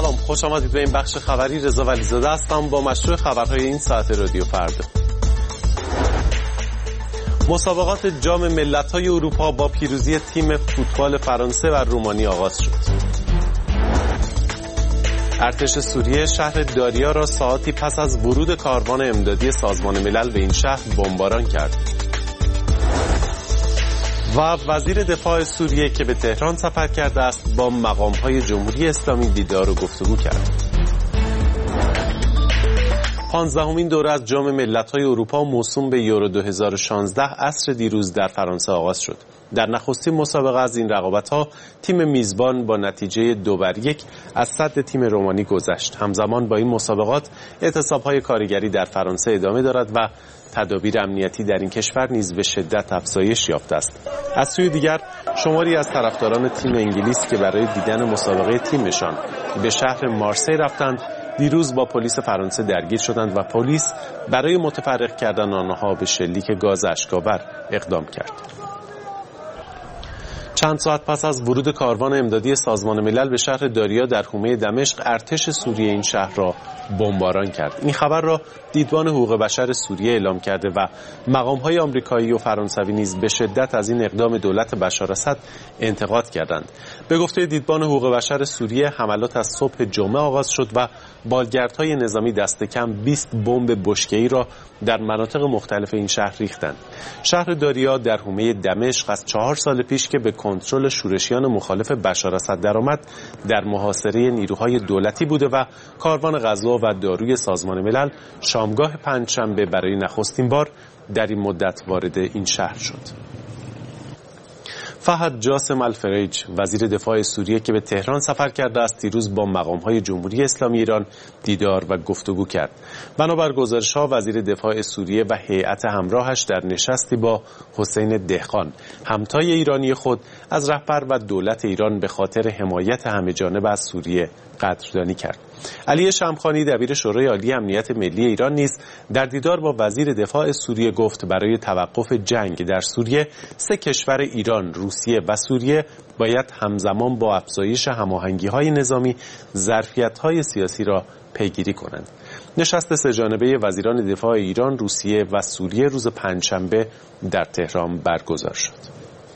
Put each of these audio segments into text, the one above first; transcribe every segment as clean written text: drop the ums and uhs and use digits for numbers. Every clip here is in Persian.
سلام، خوش آمدید به این بخش خبری. رضا ولیزاده هستم با مشروع خبرهای این ساعت رادیو فردا. مسابقات جام ملت‌های اروپا با پیروزی تیم فوتبال فرانسه و رومانی آغاز شد. ارتش سوریه شهر داریا را ساعتی پس از ورود کاروان امدادی سازمان ملل به این شهر بمباران کرد. و وزیر دفاع سوریه که به تهران سفر کرده است با مقام‌های جمهوری اسلامی دیدار و گفتگو کرد. 15مین دوره از جام ملت‌های اروپا موسوم به یورو 2016 عصر دیروز در فرانسه آغاز شد. در نخستین مسابقه از این رقابت‌ها تیم میزبان با نتیجه 2-1 از صد تیم رومانی گذشت. همزمان با این مسابقات اعتصاب‌های کارگری در فرانسه ادامه دارد و تدابیر امنیتی در این کشور نیز به شدت افزایش یافته است. از سوی دیگر شماری از طرفداران تیم انگلیس که برای دیدن مسابقه تیمشان به شهر مارسی رفتند دیروز با پلیس فرانسه درگیر شدند و پلیس برای متفرق کردن آنها به شلیک گاز اشک‌آور اقدام کرد. چند ساعت پس از ورود کاروان امدادی سازمان ملل به شهر داریا در حومه دمشق، ارتش سوریه این شهر را بمباران کرد. این خبر را دیدبان حقوق بشر سوریه اعلام کرده و مقام‌های آمریکایی و فرانسوی نیز به شدت از این اقدام دولت بشار اسد انتقاد کردند. به گفته دیدبان حقوق بشر سوریه، حملات از صبح جمعه آغاز شد و بالگردهای نظامی دست کم 20 بمب بشکه‌ای را در مناطق مختلف این شهر ریختند. شهر داریا در حومه دمشق از 4 سال پیش که به کنترل شورشیان مخالف بشار اسد درآمد در محاصره نیروهای دولتی بوده و کاروان غذا و داروی سازمان ملل شامگاه پنجشنبه برای نخستین بار در این مدت وارد این شهر شد. فهد جاسم الفریج، وزیر دفاع سوریه که به تهران سفر کرده است، دیروز با مقام‌های جمهوری اسلامی ایران دیدار و گفتگو کرد. بنابر گزارش‌ها وزیر دفاع سوریه و هیئت همراهش در نشستی با حسین دهقان، همتای ایرانی خود، از رهبر و دولت ایران به خاطر حمایت همه‌جانبه از سوریه قدردانی کرد. علی شمخانی، دبیر شورای عالی امنیت ملی ایران، نیز در دیدار با وزیر دفاع سوریه گفت برای توقف جنگ در سوریه 3 کشور ایران، روسیه و سوریه باید همزمان با افزایش هماهنگی‌های نظامی ظرفیت‌های سیاسی را پیگیری کنند. نشست 3 جانبه وزیران دفاع ایران، روسیه و سوریه روز پنجشنبه در تهران برگزار شد.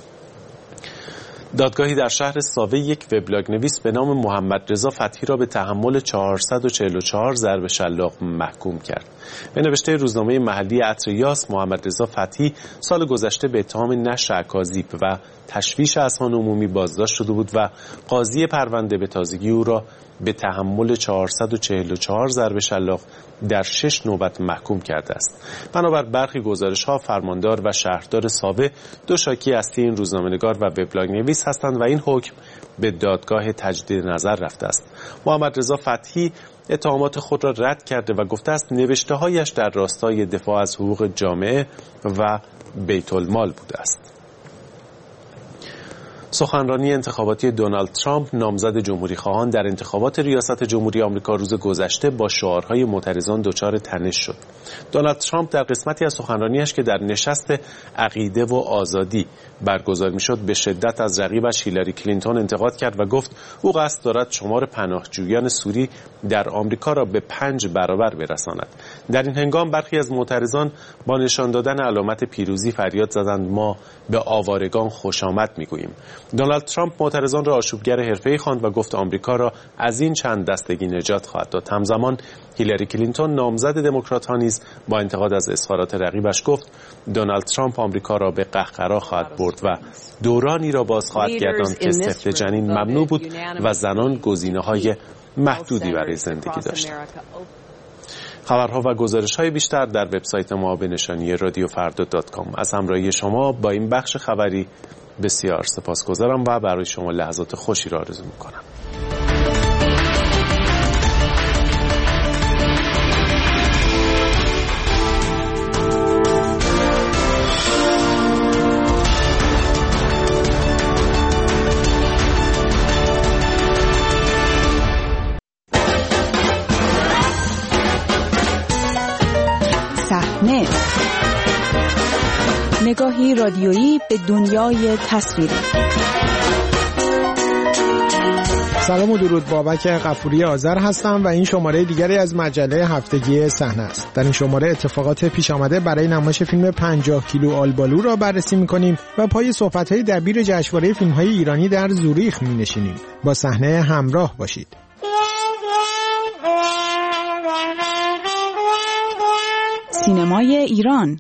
دادگاهی در شهر ساوه یک وبلاگ نویس به نام محمد رضا فتحی را به تحمل 444 ضرب شلاق محکوم کرد. به نوشته روزنامه محلی عطر یاس، محمد رضا فتحی سال گذشته به اتهام نشر اکاذیب و تشویش اذهان عمومی بازداشت شده بود و قاضی پرونده به تازگی او را به تحمل 444 ضرب شلاق در 6 نوبت محکوم کرده است. بنابر برخی گزارش‌ها، فرماندار و شهردار ساوه 2 شاکی اصلی این روزنامه‌نگار و وبلاگ نویس هستند و این حکم به دادگاه تجدید نظر رفته است. محمد رضا فتحی اتهامات خود را رد کرده و گفته است نوشته‌هایش در راستای دفاع از حقوق جامعه و بیت المال بوده است. سخنرانی انتخاباتی دونالد ترامپ، نامزد جمهوری‌خواهان، در انتخابات ریاست جمهوری آمریکا روز گذشته با شعارهای معترضان دچار تنش شد. دونالد ترامپ در قسمتی از سخنرانیش که در نشست عقیده و آزادی برگزار می‌شد به شدت از رقیبش هیلاری کلینتون انتقاد کرد و گفت او قصد دارد شمار پناهجویان سوری در آمریکا را به 5 برابر برساند. در این هنگام برخی از معترضان با نشان دادن علامت پیروزی فریاد زدند ما به آوارگان خوش آمد می‌گوییم. دونالد ترامپ معترضان را آشوبگر حرفه‌ای خواند و گفت آمریکا را از این چند دستگی نجات خواهد داد. همزمان هیلاری کلینتون، نامزد دموکرات‌ها، نیز با انتقاد از اظهارات رقیبش گفت دونالد ترامپ آمریکا را به قهقرا خواهد برد و دورانی را باز خواهد گرداند که سفت جنین ممنوع بود و زنان گزینه‌های محدودی برای زندگی داشتند. خبرها و گزارش‌های بیشتر در وبسایت ما به نشانی radioffarda.com. از همراهی شما با این بخش خبری بسیار سپاسگزارم و برای شما لحظات خوشی را آرزو می‌کنم. صحنه، نگاهی رادیویی به دنیای تصویری. سلام و درود، بابک غفوری آذر هستم و این شماره دیگری از مجله هفتگی صحنه است. در این شماره اتفاقات پیش آمده برای نمایش فیلم 50 کیلو آلبالو را بررسی می‌کنیم و پای صحبت‌های دبیر جشنواره فیلم‌های ایرانی در زوریخ می‌نشینیم. با صحنه همراه باشید. سینمای ایران.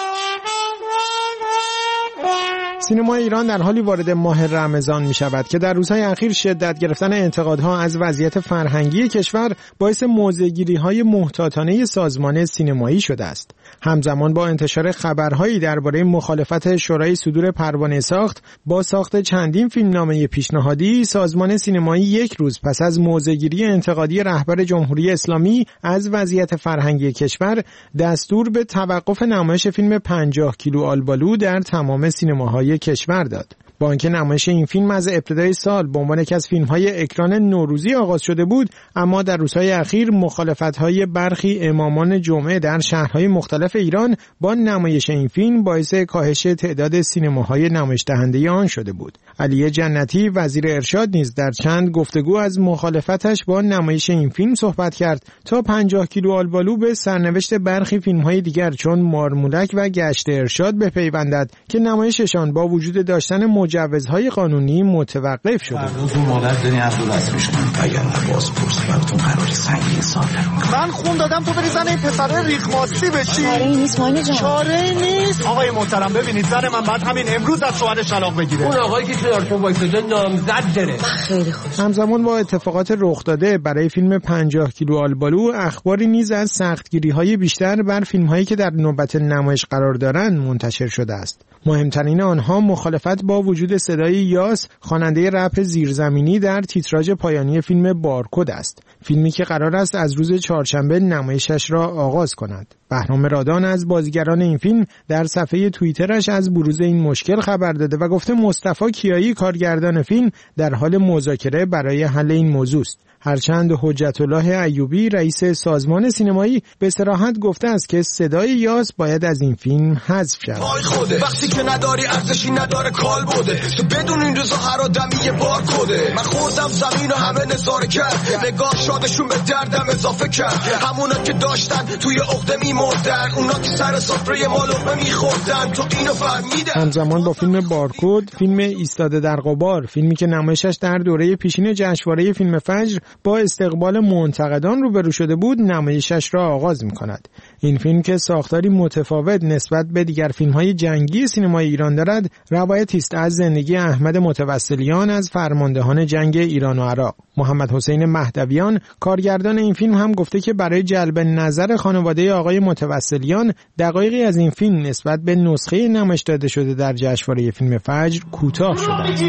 سینما ایران در حالی وارد ماه رمضان می شود که در روزهای اخیر شدت گرفتن انتقادها از وضعیت فرهنگی کشور باعث موضع‌گیری‌های محتاطانه سازمان سینمایی شده است. همزمان با انتشار خبرهایی درباره مخالفت شورای صدور پروانه ساخت با ساخت چندین فیلمنامه پیشنهادی، سازمان سینمایی یک روز پس از موضع‌گیری انتقادی رهبر جمهوری اسلامی از وضعیت فرهنگی کشور دستور به توقف نمایش فیلم 50 کیلو آلبالو در تمام سینماهای کشور داد. با اینکه نمایش این فیلم از ابتدای سال به عنوان یکی از فیلم‌های اکران نوروزی آغاز شده بود، اما در روزهای اخیر مخالفت‌های برخی امامان جمعه در شهرهای مختلف ایران با نمایش این فیلم باعث کاهش تعداد سینماهای نمایش دهنده آن شده بود. علی جنتی وزیر ارشاد نیز در چند گفتگو از مخالفتش با نمایش این فیلم صحبت کرد تا 50 کیلو آلبالو به سرنوشت برخی فیلم‌های دیگر چون مارمولک و گشت ارشاد بپیوندد که نمایششان با وجود داشتن مجوزهای قانونی متوقف شده. روز مولد داری عبدالعزیزش کن اگر بازپرس براتون قراری سنگین ساده. من خون دادم تو بری زن این پسره ریخماسی بشی. چاره ای نیست ماینه جان. چاره ای نیست. آقای محترم ببینید زن من بعد همین امروز از شوهرش طلاق بگیره. اون آقایی که تو وایساده نامزد داره. خیلی خوش. همزمان با اتفاقات رخ داده برای فیلم 50 کیلو آلبالو، اخباری نیز از سختگیری‌های بیشتر بر فیلم‌هایی که در نوبت نمایش قرار دارند منتشر شده است. مهمترین آنها مخالفت با وجود صدای یاس، خواننده رپ زیرزمینی در تیتراژ پایانی فیلم بارکد است. فیلمی که قرار است از روز چهارشنبه نمایشش را آغاز کند. بهرام رادان از بازیگران این فیلم در صفحه توییترش از بروز این مشکل خبر داده و گفته مصطفی کیایی کارگردان فیلم در حال مذاکره برای حل این موضوع است. هرچند حجت الله ایوبی رئیس سازمان سینمایی به صراحت گفته است که صدای یاس باید از این فیلم حذف شود. وقتی که نداری ارزشی نداره کال بوده تو بدون این روزا هر آدمی یه بار کده. من خوردم زمین و همه نظاره کرد نگاه شادشون به دردم اضافه کرد. همونا که داشتن توی عقده میمردن اونا که سر سفره ما لقمه میخوردن تو اینو فهمیدن. همزمان با فیلم بارکد، فیلم ایستاده در غبار، فیلمی که نمایشش در دوره پیشین جشنواره فیلم فجر با استقبال منتقدان روبرو شده بود، نمایشش را آغاز می‌کند. این فیلم که ساختاری متفاوت نسبت به دیگر فیلم‌های جنگی سینمای ایران دارد، روایتی است از زندگی احمد متوسلیان از فرماندهان جنگ ایران و عراق. محمد حسین مهدویان کارگردان این فیلم هم گفته که برای جلب نظر خانواده آقای متوسلیان دقایقی از این فیلم نسبت به نسخه نمایش داده شده در جشنواره فیلم فجر کوتاه شده است.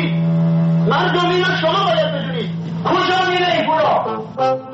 مردم اینو شما باید بدونید کجا میره این پولا.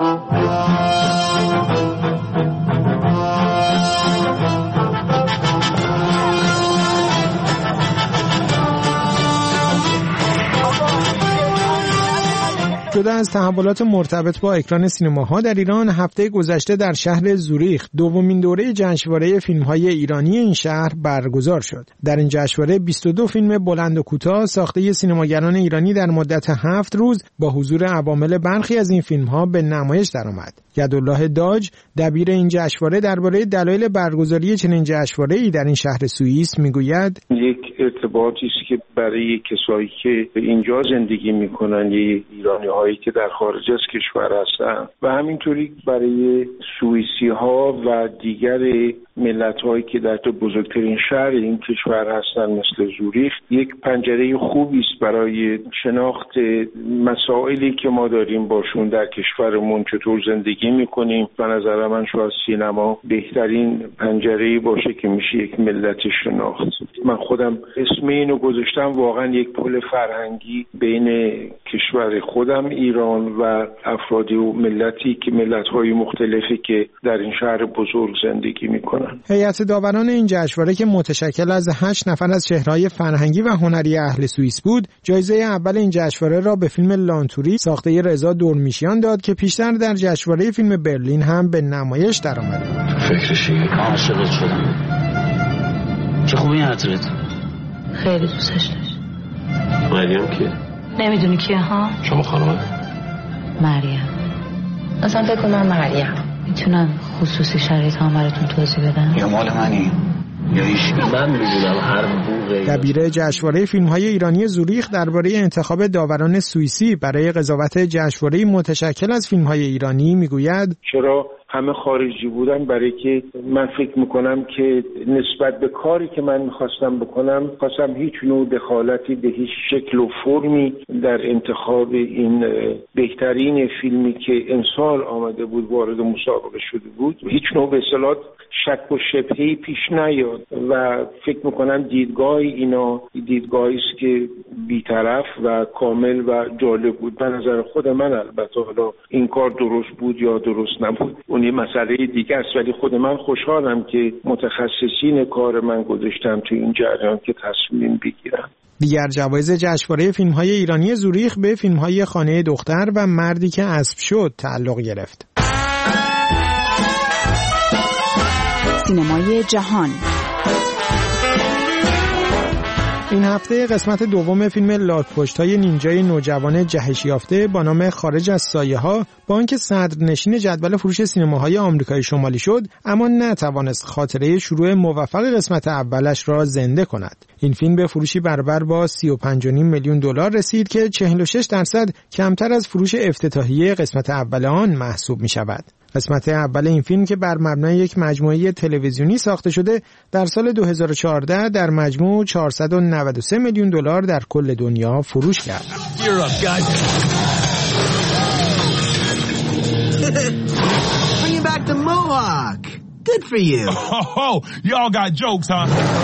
جدا از تحولات مرتبط با اکران سینماها در ایران، هفته گذشته در شهر زوریخ دومین دوره جشنواره فیلم‌های ایرانی این شهر برگزار شد. در این جشنواره 22 فیلم بلند و کوتاه ساخته سینماگران ایرانی در مدت 7 روز با حضور عوامل برخی از این فیلم‌ها به نمایش درآمد. یدالله داج دبیر این جشنواره درباره دلایل برگزاری چنین جشنواره‌ای در این شهر سوئیس میگوید: یک ارتباطی است که برای کسایی که اینجا زندگی میکنن، یه ایرانی‌هایی که در خارج از کشور هستن و همینطوری برای سوئیسی ها و دیگر ملت‌هایی که در بزرگترین شهر این کشور هستن مثل زوریخ، یک پنجره خوبی است برای شناخت مسائلی که ما داریم باشون در کشورمون، چطور زندگی میکنیم. به نظر من شاید سینما بهترین پنجره‌ای باشه که میشه یک ملت شناخت. من خودم اسم اینو گذاشتم، واقعا یک پل فرهنگی بین کشور خودم ایران و افرادی و ملتی که ملت‌های مختلفی که در این شهر بزرگ زندگی میکنن. هیئت داوران این جشنواره که متشکل از 8 نفر از چهره‌های فرهنگی و هنری اهل سوئیس بود، جایزه اول این جشنواره را به فیلم لانتوری ساخته رضا دورمیشیان داد که پیشتر در جشنواره فیلم برلین هم به نمایش درآمد. فکرشی عاشقت شدم. چه خوبی عطرت. خیلی دوستش داشت. مریم کیه؟ نمیدونی کیه ها؟ شما خانمه؟ مریم. اصلا فکر کنم مریم. میتونم خصوصی شرایط هم براتون توضیح بدم؟ یا مال منی یا هیچ. من میدونم هر بوقی. دبیر جشنواره فیلم‌های ایرانی زوریخ درباره انتخاب داوران سوئیسی برای قضاوت جشنواره متشکل از فیلم‌های ایرانی میگوید چرا همه خارجی بودن؟ برای که من فکر میکنم که نسبت به کاری که من میخواستم بکنم خواستم هیچ نوع دخالتی به هیچ شکل و فرمی در انتخاب این بهترین فیلمی که امسال آمده بود وارد مسابقه شده بود هیچ نوع به اصطلاح شک و شبهه‌ای پیش نیاد و فکر میکنم دیدگاه اینا دیدگاهی است که بی‌طرف و کامل و جالب بود. به نظر خود من البته حالا این کار درست بود یا درست نبود اون یه مسئله دیگه است، ولی خود من خوشحالم که متخصصین کار من گذاشتم تو این جریان که تصمیم بگیرم. دیگر جوایز جشنواره فیلم‌های ایرانی زوریخ به فیلم‌های خانه دختر و مردی که اسب شد تعلق گرفت. سینمای جهان. این هفته قسمت دوم فیلم لاک‌پشت‌های نینجای نوجوان جهش یافته با نام خارج از سایه‌ها با اینکه صدرنشین جدول فروش سینماهای آمریکای شمالی شد اما نتوانست خاطره شروع موفق قسمت اولش را زنده کند. این فیلم به فروشی برابر با 35.5 میلیون دلار رسید که 46% کمتر از فروش افتتاحیه قسمت اول آن محسوب می‌شود. قسمت اول این فیلم که بر مبنای یک مجموعه تلویزیونی ساخته شده در سال 2014 در مجموع 493 میلیون دلار در کل دنیا فروش کرد. Bring back the mohawk. Good for you. Oh, y'all got jokes, huh?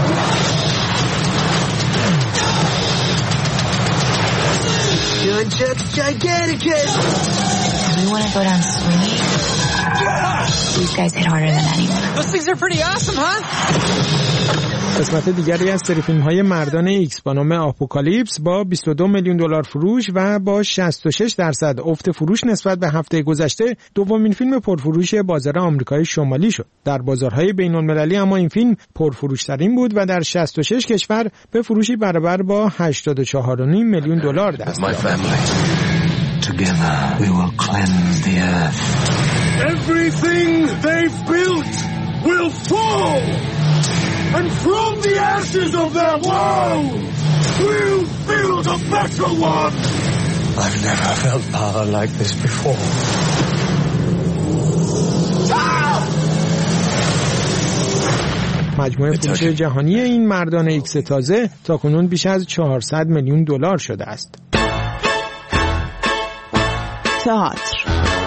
John Chuck's Giganticus. We want to go down swinging. These guys hit harder than anyone. Those things are pretty awesome, huh? قسمت دیگری از سری فیلم‌های مردان ایکس با نام آپوکالیپس با 22 میلیون دلار فروش و با 66% افت فروش نسبت به هفته گذشته دومین فیلم پرفروش بازار آمریکای شمالی شد. در بازارهای بین‌المللی اما این فیلم پرفروش‌ترین بود و در 66 کشور به فروشی برابر با 84.5 میلیون دلار دست یافت. Together we will cleanse the earth. Everything they've built will fall. And from the ashes of their world, we'll build a better one. I've never felt power like this before. مجموع فروش جهانی این مردان ایکس تازه تاکنون بیش از 400 میلیون دلار شده است. تئاتر.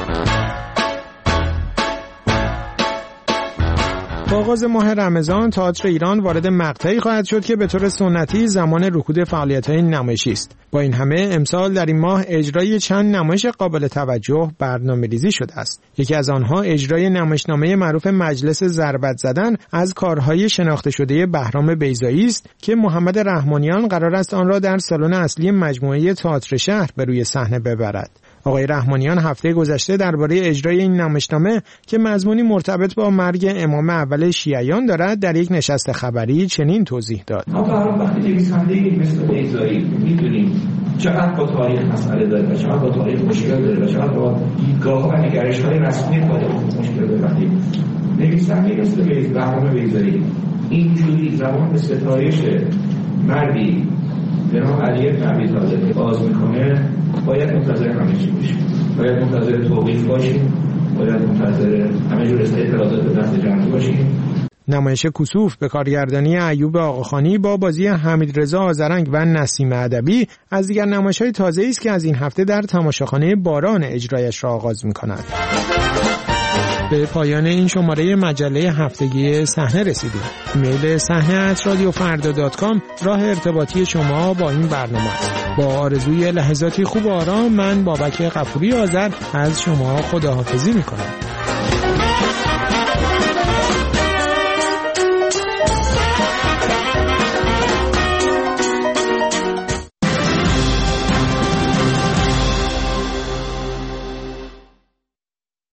با آغاز ماه رمضان تئاتر ایران وارد مقطعی خواهد شد که به طور سنتی زمان رکود فعالیت‌های نمایشی است. با این همه امسال در این ماه اجرای چند نمایش قابل توجه برنامه‌ریزی شده است. یکی از آنها اجرای نمایشنامه معروف مجلس ضربت زدن از کارهای شناخته شده بهرام بیضایی است که محمد رحمانیان قرار است آن را در سالن اصلی مجموعه تئاتر شهر به روی صحنه ببرد. آقای رحمانیان هفته گذشته درباره اجرای این نمایشنامه که مضمونی مرتبط با مرگ امام اول شیعیان دارد در یک نشست خبری چنین توضیح داد. وقتی نویسنده‌ای مثل بیضایی می‌دونیم چقدر با تاریخ مسئله داره و چقدر با تاریخ مشکل داره و چقدر با دیدگاه و نگرش‌های رسمی خودش مشکل داره. وقتی نویسنده‌ای مثل بهرام بیضایی اینجوری زبان به ستایش مردی به نام علی بن ابی طالب باز میکنه باید منتظر همه چی باشیم، باید منتظر توقیف باشیم، باید منتظر همه جور اعتراضات به دست جمعی باشیم. نمایش کسوف به کارگردانی ایوب آقاخانی با بازی حمیدرضا آذرنگ و نسیم ادبی از دیگر نمایش‌های تازه‌ای است که از این هفته در تماشاخانه باران اجرایش را آغاز می‌کند. به پایان این شماره مجله هفتگی صحنه رسیدیم. ایمیل صحنه@radiofarda.com راه ارتباطی شما با این برنامه است. با آرزوی لحظاتی خوب و آرام من بابک غفوری آذر از شما خداحافظی می‌کنم.